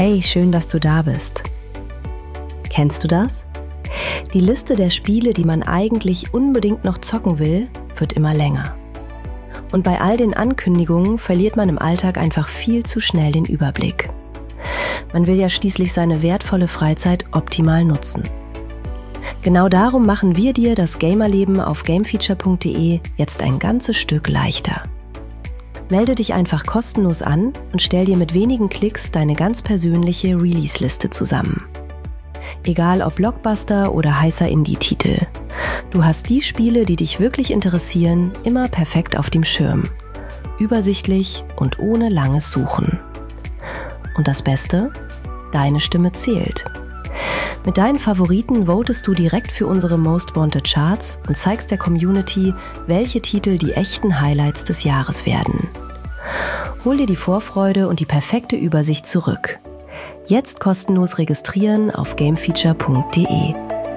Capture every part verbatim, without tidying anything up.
Hey, schön, dass du da bist. Kennst du das? Die Liste der Spiele, die man eigentlich unbedingt noch zocken will, wird immer länger. Und bei all den Ankündigungen verliert man im Alltag einfach viel zu schnell den Überblick. Man will ja schließlich seine wertvolle Freizeit optimal nutzen. Genau darum machen wir dir das Gamerleben auf gamefeature punkt de jetzt ein ganzes Stück leichter. Melde dich einfach kostenlos an und stell dir mit wenigen Klicks deine ganz persönliche Release-Liste zusammen. Egal ob Blockbuster oder heißer Indie-Titel. Du hast die Spiele, die dich wirklich interessieren, immer perfekt auf dem Schirm. Übersichtlich und ohne langes Suchen. Und das Beste? Deine Stimme zählt. Mit deinen Favoriten votest du direkt für unsere Most Wanted Charts und zeigst der Community, welche Titel die echten Highlights des Jahres werden. Hol dir die Vorfreude und die perfekte Übersicht zurück. Jetzt kostenlos registrieren auf gamefeature punkt de.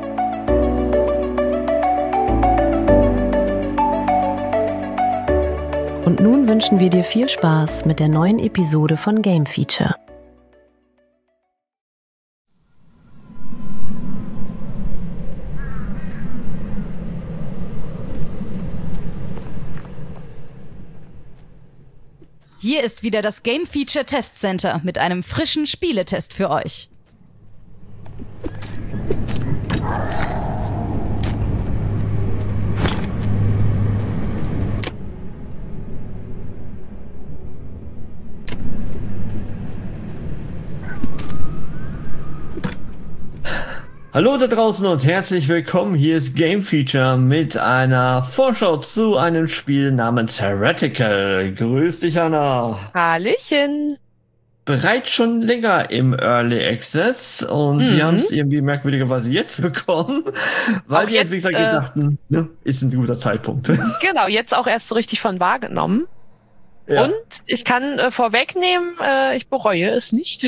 Und nun wünschen wir dir viel Spaß mit der neuen Episode von Game Feature. Hier ist wieder das Game Feature Test Center mit einem frischen Spieletest für euch. Hallo da draußen und herzlich willkommen. Hier ist Game Feature mit einer Vorschau zu einem Spiel namens Heretical. Grüß dich, Anna. Hallöchen. Bereits schon länger im Early Access und mhm. wir haben es irgendwie merkwürdigerweise jetzt bekommen, weil auch die jetzt, Entwickler äh, dachten, ne, ist ein guter Zeitpunkt. Genau, jetzt auch erst so richtig von wahrgenommen. Ja. Und ich kann äh, vorwegnehmen, äh, ich bereue es nicht.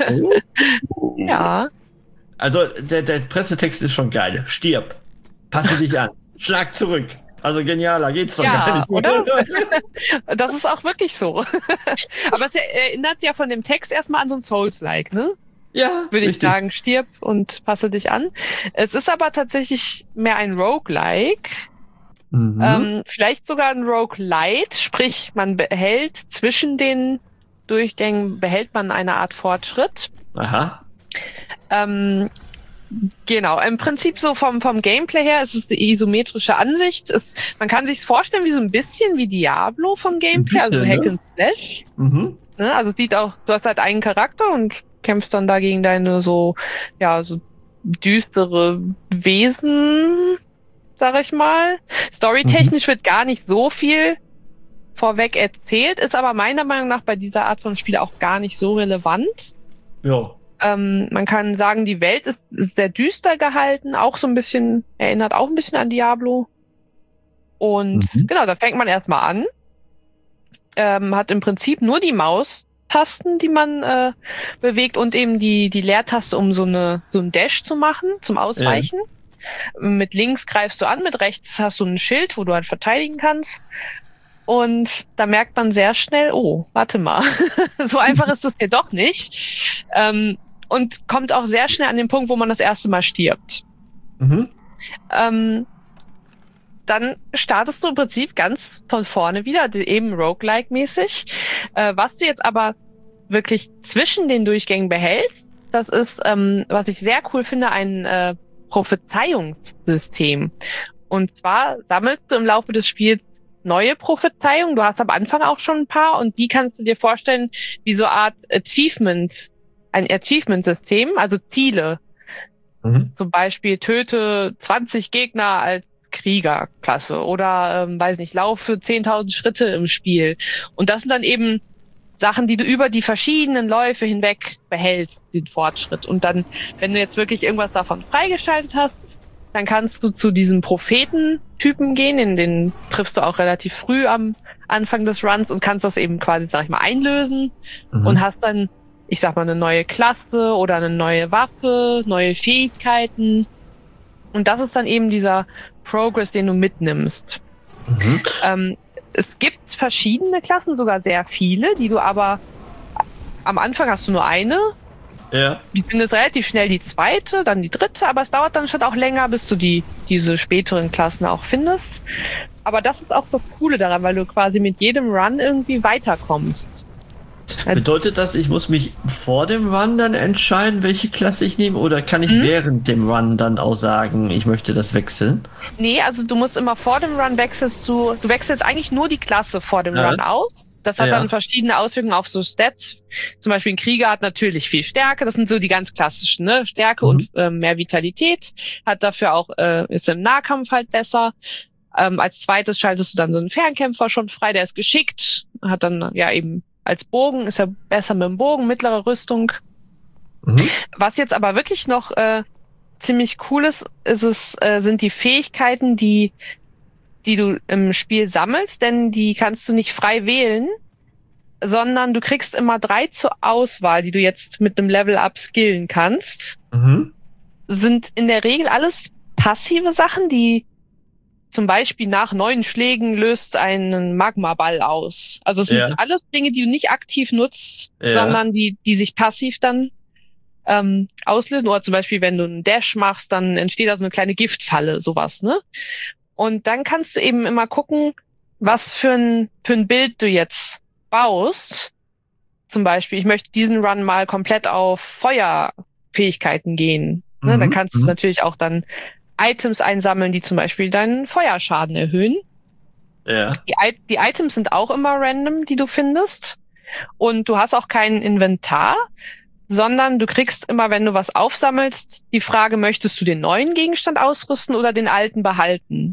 Oh. Ja. Also der, der Pressetext ist schon geil. Stirb. Passe dich an. Schlag zurück. Also genialer geht's doch ja, gar nicht. Oder? Das ist auch wirklich so. Aber es erinnert ja von dem Text erstmal an so ein Souls-like, ne? Ja, würde ich richtig. sagen, stirb und passe dich an. Es ist aber tatsächlich mehr ein Roguelike. Mhm. Ähm, vielleicht sogar ein Roguelite, sprich man behält zwischen den Durchgängen, behält man eine Art Fortschritt. Aha. Ähm, genau, im Prinzip so vom, vom Gameplay her ist es eine isometrische Ansicht. Es, man kann sich vorstellen wie so ein bisschen wie Diablo vom Gameplay, bisschen, also Hack and Slash. Mhm. Ne, also es sieht auch, du hast halt einen Charakter und kämpfst dann da gegen deine so, ja, so düstere Wesen, sag ich mal. Storytechnisch mhm. wird gar nicht so viel vorweg erzählt, ist aber meiner Meinung nach bei dieser Art von Spiel auch gar nicht so relevant. Ja. Ähm, man kann sagen, die Welt ist, ist sehr düster gehalten, auch so ein bisschen, erinnert auch ein bisschen an Diablo. Und mhm. genau, da fängt man erstmal an. Ähm, hat im Prinzip nur die Maustasten, die man äh, bewegt und eben die, die Leertaste, um so eine, so ein Dash zu machen, zum Ausweichen. Ja. Mit links greifst du an, mit rechts hast du ein Schild, wo du halt verteidigen kannst. Und da merkt man sehr schnell, oh, warte mal, so einfach ist es hier doch nicht. Ähm, und kommt auch sehr schnell an den Punkt, wo man das erste Mal stirbt. Mhm. Ähm, dann startest du im Prinzip ganz von vorne wieder, eben Roguelike-mäßig. Äh, was du jetzt aber wirklich zwischen den Durchgängen behältst, das ist, ähm, was ich sehr cool finde, ein äh, Prophezeiungssystem. Und zwar sammelst du im Laufe des Spiels neue Prophezeiungen. Du hast am Anfang auch schon ein paar und die kannst du dir vorstellen wie so eine Art Achievement, ein Achievement-System, also Ziele. Mhm. Zum Beispiel töte zwanzig Gegner als Kriegerklasse oder, ähm, weiß nicht, laufe zehntausend Schritte im Spiel. Und das sind dann eben Sachen, die du über die verschiedenen Läufe hinweg behältst, den Fortschritt. Und dann, wenn du jetzt wirklich irgendwas davon freigeschaltet hast, dann kannst du zu diesem Prophetentypen gehen, in den triffst du auch relativ früh am Anfang des Runs und kannst das eben quasi, sag ich mal, einlösen mhm. und hast dann, ich sag mal, eine neue Klasse oder eine neue Waffe, neue Fähigkeiten. Und das ist dann eben dieser Progress, den du mitnimmst. Mhm. Ähm, es gibt verschiedene Klassen, sogar sehr viele, die du aber am Anfang hast du nur eine Ja. Die findest relativ schnell die zweite, dann die dritte, aber es dauert dann schon auch länger, bis du die diese späteren Klassen auch findest. Aber das ist auch das Coole daran, weil du quasi mit jedem Run irgendwie weiterkommst. Bedeutet das, ich muss mich vor dem Run dann entscheiden, welche Klasse ich nehme, oder kann ich mhm. während dem Run dann auch sagen, ich möchte das wechseln? Nee, also du musst immer vor dem Run wechselst du, du wechselst eigentlich nur die Klasse vor dem ja. Run aus. Das hat ja. dann verschiedene Auswirkungen auf so Stats. Zum Beispiel ein Krieger hat natürlich viel Stärke. Das sind so die ganz klassischen, ne? Stärke mhm. und äh, mehr Vitalität. Hat dafür auch, äh, ist im Nahkampf halt besser. Ähm, als zweites schaltest du dann so einen Fernkämpfer schon frei. Der ist geschickt. Hat dann ja eben als Bogen, ist er besser mit dem Bogen, mittlere Rüstung. Mhm. Was jetzt aber wirklich noch äh, ziemlich cool ist, ist es, äh, sind die Fähigkeiten, die die du im Spiel sammelst, denn die kannst du nicht frei wählen, sondern du kriegst immer drei zur Auswahl, die du jetzt mit einem Level-Up skillen kannst. Mhm. Sind in der Regel alles passive Sachen, die zum Beispiel nach neun Schlägen löst einen Magmaball aus. Also es sind ja. alles Dinge, die du nicht aktiv nutzt, ja. sondern die die sich passiv dann ähm, auslösen. Oder zum Beispiel, wenn du einen Dash machst, dann entsteht da so eine kleine Giftfalle, sowas, ne? Und dann kannst du eben immer gucken, was für ein, für ein Bild du jetzt baust. Zum Beispiel, ich möchte diesen Run mal komplett auf Feuerfähigkeiten gehen. Ne? Mhm. Dann kannst du mhm. natürlich auch dann Items einsammeln, die zum Beispiel deinen Feuerschaden erhöhen. Ja. Die, die Items sind auch immer random, die du findest. Und du hast auch kein Inventar, sondern du kriegst immer, wenn du was aufsammelst, die Frage, möchtest du den neuen Gegenstand ausrüsten oder den alten behalten?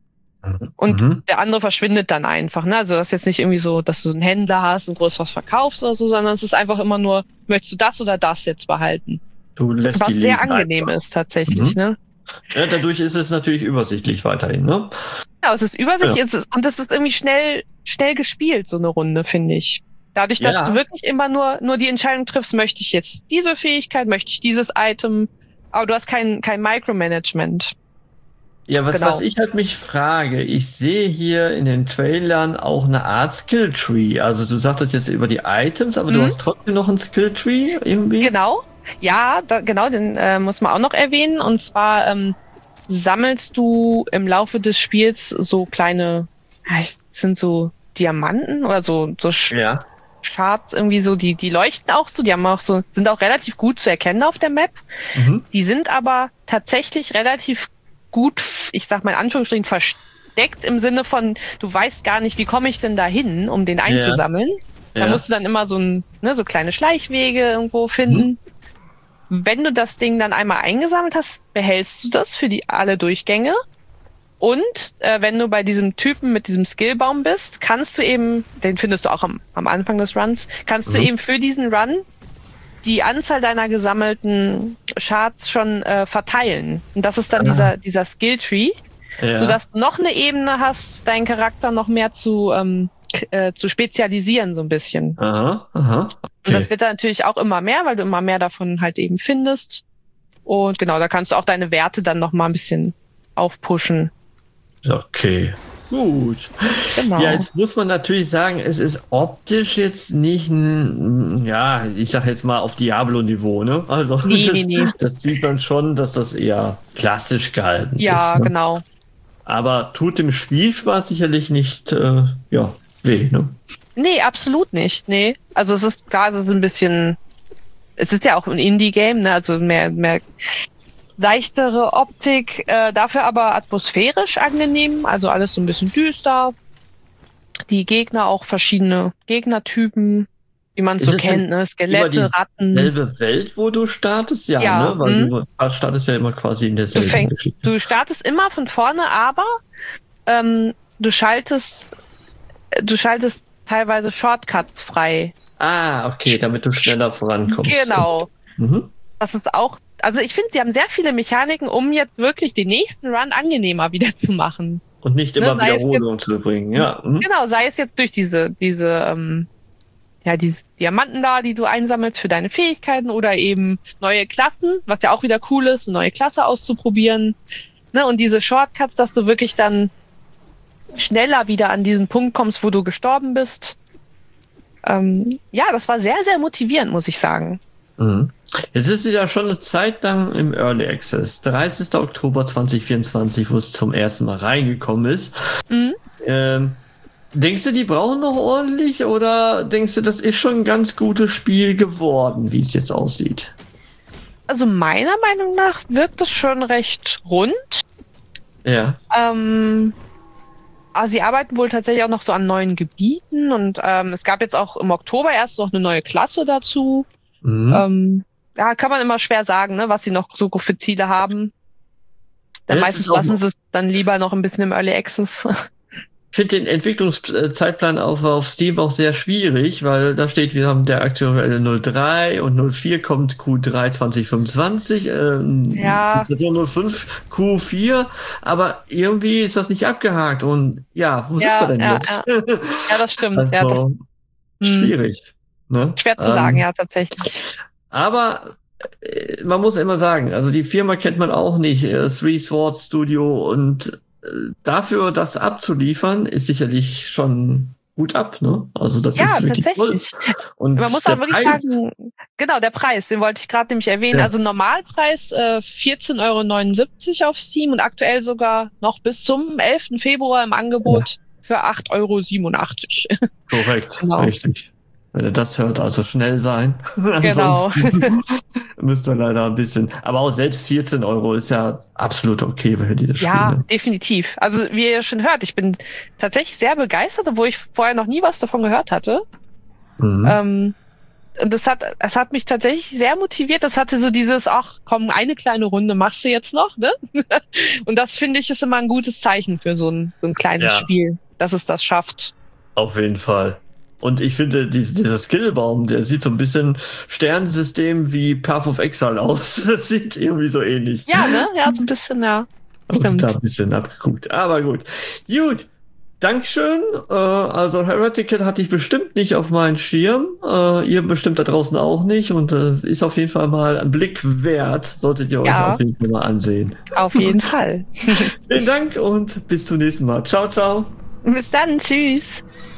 Und mhm. der andere verschwindet dann einfach, ne? Also das ist jetzt nicht irgendwie so, dass du einen Händler hast und groß was verkaufst oder so, sondern es ist einfach immer nur, möchtest du das oder das jetzt behalten? Du lässt was die sehr Leben angenehm einfach. ist tatsächlich, mhm. ne? Ja, dadurch ist es natürlich übersichtlich weiterhin, ne? Ja, es ist übersichtlich ja. und es ist irgendwie schnell, schnell gespielt, so eine Runde, finde ich. Dadurch, dass ja. du wirklich immer nur, nur die Entscheidung triffst, möchte ich jetzt diese Fähigkeit, möchte ich dieses Item, aber du hast kein, kein Micromanagement. Ja, was, genau. was ich halt mich frage, ich sehe hier in den Trailern auch eine Art Skilltree. Also du sagtest jetzt über die Items, aber mhm. du hast trotzdem noch ein Skilltree irgendwie? Genau, ja, da, genau, den äh, muss man auch noch erwähnen. Und zwar ähm, sammelst du im Laufe des Spiels so kleine, ja, sind so Diamanten oder so, so ja. Charts irgendwie so, die, die leuchten auch so, die haben auch so, sind auch relativ gut zu erkennen auf der Map. Mhm. Die sind aber tatsächlich relativ gut, ich sag mal in Anführungsstrichen, versteckt im Sinne von, du weißt gar nicht, wie komme ich denn da hin, um den einzusammeln. Ja. Da ja. musst du dann immer so ein, ne, so kleine Schleichwege irgendwo finden. Mhm. Wenn du das Ding dann einmal eingesammelt hast, behältst du das für die alle Durchgänge. Und äh, wenn du bei diesem Typen mit diesem Skillbaum bist, kannst du eben, den findest du auch am, am Anfang des Runs, kannst mhm. du eben für diesen Run die Anzahl deiner gesammelten Shards schon äh, verteilen. Und das ist dann ah. dieser dieser Skilltree, ja. sodass du noch eine Ebene hast, deinen Charakter noch mehr zu ähm, äh, zu spezialisieren so ein bisschen. Aha, aha. Okay. Und das wird dann natürlich auch immer mehr, weil du immer mehr davon halt eben findest. Und genau, da kannst du auch deine Werte dann noch mal ein bisschen aufpushen. Okay. Gut. Genau. Ja, jetzt muss man natürlich sagen, es ist optisch jetzt nicht ein, ja, ich sag jetzt mal auf Diablo-Niveau, ne? Also nee, das, nee, nee. das sieht man schon, dass das eher klassisch gehalten ja, ist. Ja, ne? Genau. Aber tut dem Spielspaß sicherlich nicht, äh, ja, weh, ne? Nee, absolut nicht, nee. Also es ist klar, es ist ein bisschen, es ist ja auch ein Indie-Game, ne? Also mehr, mehr leichtere Optik, äh, dafür aber atmosphärisch angenehm, also alles so ein bisschen düster. Die Gegner auch verschiedene Gegnertypen, wie man es so kennt, ne? Skelette, Ratten. Selbe Welt, wo du startest, ja, ja ne? Weil du startest ja immer quasi in derselben du fängst, Geschichte. Du startest immer von vorne, aber ähm, du schaltest, du schaltest teilweise Shortcuts frei. Ah, okay, damit du schneller vorankommst. Genau. Mhm. Das ist auch, also ich finde, sie haben sehr viele Mechaniken, um jetzt wirklich den nächsten Run angenehmer wieder zu machen. Und nicht immer ne, Wiederholung zu bringen, ja. Mhm. Genau, sei es jetzt durch diese, diese, ähm, ja, diese Diamanten da, die du einsammelst für deine Fähigkeiten oder eben neue Klassen, was ja auch wieder cool ist, eine neue Klasse auszuprobieren. Ne, und diese Shortcuts, dass du wirklich dann schneller wieder an diesen Punkt kommst, wo du gestorben bist. Ähm, ja, das war sehr, sehr motivierend, muss ich sagen. Mhm. Jetzt ist es ja schon eine Zeit lang im Early Access. dreißigster Oktober zweitausendvierundzwanzig, wo es zum ersten Mal reingekommen ist. Mhm. Ähm, denkst du, die brauchen noch ordentlich oder denkst du, das ist schon ein ganz gutes Spiel geworden, wie es jetzt aussieht? Also meiner Meinung nach wirkt es schon recht rund. Ja. Ähm, also sie arbeiten wohl tatsächlich auch noch so an neuen Gebieten und ähm, es gab jetzt auch im Oktober erst noch eine neue Klasse dazu. Mhm. Ähm, ja, kann man immer schwer sagen, ne, was sie noch so für Ziele haben. Dann ja, meistens lassen sie es dann lieber noch ein bisschen im Early Access. Ich finde den Entwicklungszeitplan auf, auf Steam auch sehr schwierig, weil da steht, wir haben der aktuelle null drei und null vier kommt Q drei zwanzig fünfundzwanzig, ähm, ja. null fünf Q vier, aber irgendwie ist das nicht abgehakt und ja, wo ja, sind wir denn ja, jetzt? Ja. ja, das stimmt. Also, ja, das, schwierig. Ne? Schwer zu ähm, sagen, ja, tatsächlich. Aber man muss immer sagen, also die Firma kennt man auch nicht, äh, Three Swords Studio, und äh, dafür das abzuliefern, ist sicherlich schon gut ab, ne? Also das ja, ist wirklich toll. Und man muss auch wirklich Preis, sagen, genau, der Preis, den wollte ich gerade nämlich erwähnen. Ja. Also Normalpreis äh, vierzehn Euro neunundsiebzig auf Steam und aktuell sogar noch bis zum elften Februar im Angebot ja. für acht Euro siebenundachtzig. Korrekt, genau. Richtig. Wenn ihr das hört, also schnell sein. Genau. Müsst ihr leider ein bisschen. Aber auch selbst vierzehn Euro ist ja absolut okay, wenn ihr die das spielen. Ja, spielen. Definitiv. Also wie ihr schon hört, ich bin tatsächlich sehr begeistert, obwohl ich vorher noch nie was davon gehört hatte. Mhm. Ähm, und das hat, es hat mich tatsächlich sehr motiviert. Das hatte so dieses, ach komm, eine kleine Runde machst du jetzt noch, ne? Und das finde ich ist immer ein gutes Zeichen für so ein, so ein kleines ja. Spiel, dass es das schafft. Auf jeden Fall. Und ich finde, dies, dieser Skillbaum, der sieht so ein bisschen Sternensystem wie Path of Exile aus. Das sieht irgendwie so ähnlich. Ja, ne? Ja, so ein bisschen, ja. Stimmt. Da ein bisschen abgeguckt. Aber gut. Gut. Dankeschön. Äh, also Heretical hatte ich bestimmt nicht auf meinen Schirm. Äh, ihr bestimmt da draußen auch nicht. Und äh, ist auf jeden Fall mal ein Blick wert. Solltet ihr ja. euch auf jeden Fall mal ansehen. Auf jeden Fall. Vielen Dank und bis zum nächsten Mal. Ciao, ciao. Bis dann. Tschüss.